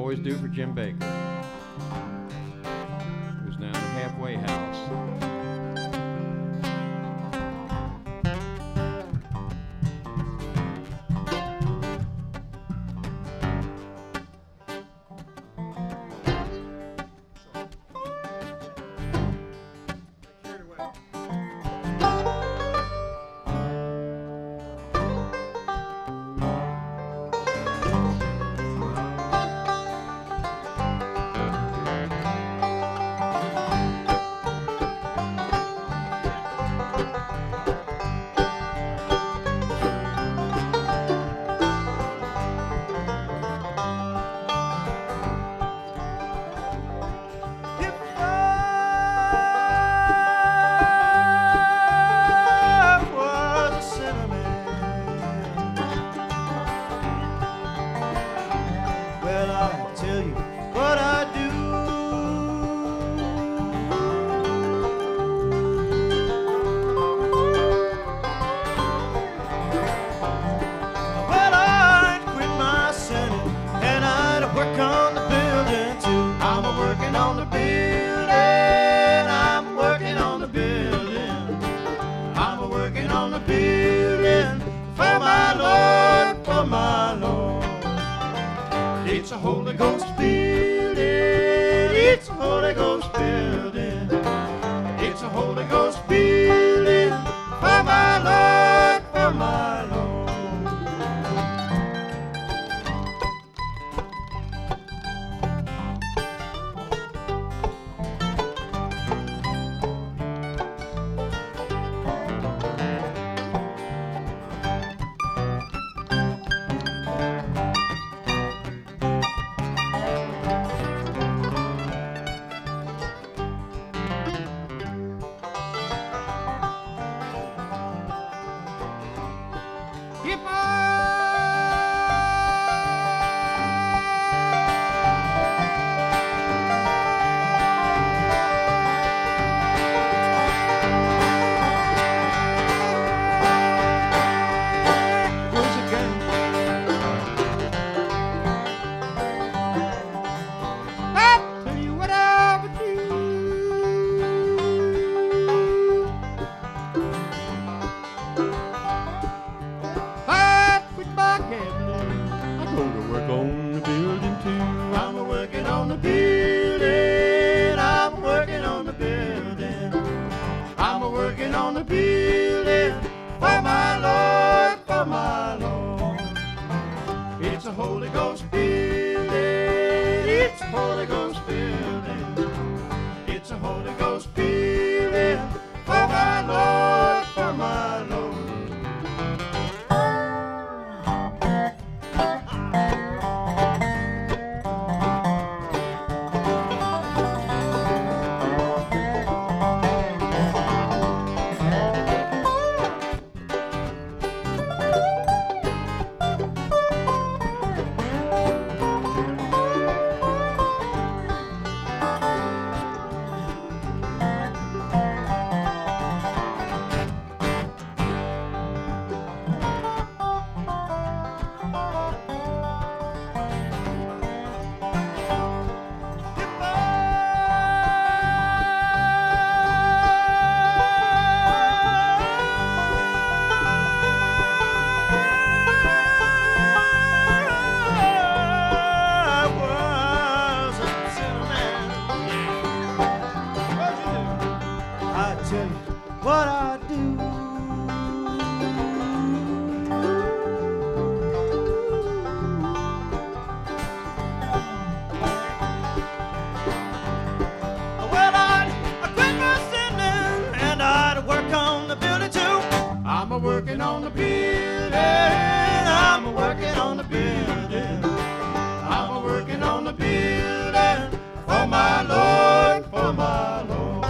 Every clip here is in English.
always do for Jim Baker, who's now in a halfway house. It's a Holy Ghost building. It's a Holy Ghost building. It's a Holy Ghost building for my Lord, for my Lord. Working on the building, I'm working on the building, I'm working on the building for my Lord, for my Lord.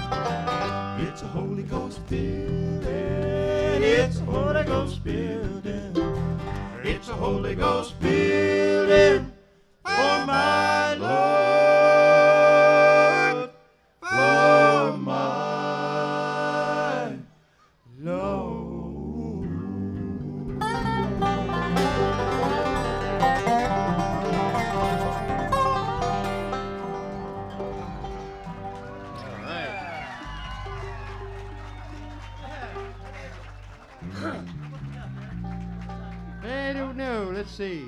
It's a Holy Ghost building, it's a Holy Ghost building, it's a Holy Ghost building for my Lord, for my Lord. I don't know. Let's see.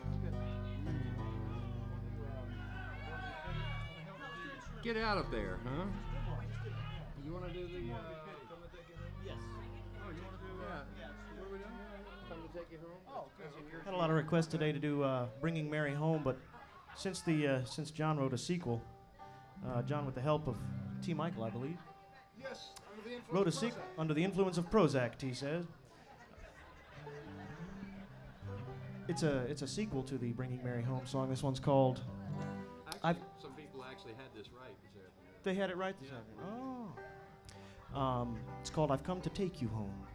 Get out of there, huh? You want to do the? Yes. Oh, you want to do? Yeah. What are we doing? Come to take you home. Oh, good. Had a lot of requests today to do "Bringing Mary Home," but since John wrote a sequel, John, with the help of T. Michael, I believe, Yes. wrote a sequel under the influence of Prozac. T says it's a sequel to the "Bringing Mary Home" song. This one's called. Some people actually had this right this afternoon. They had it right this afternoon. Oh. It's called "I've Come to Take You Home."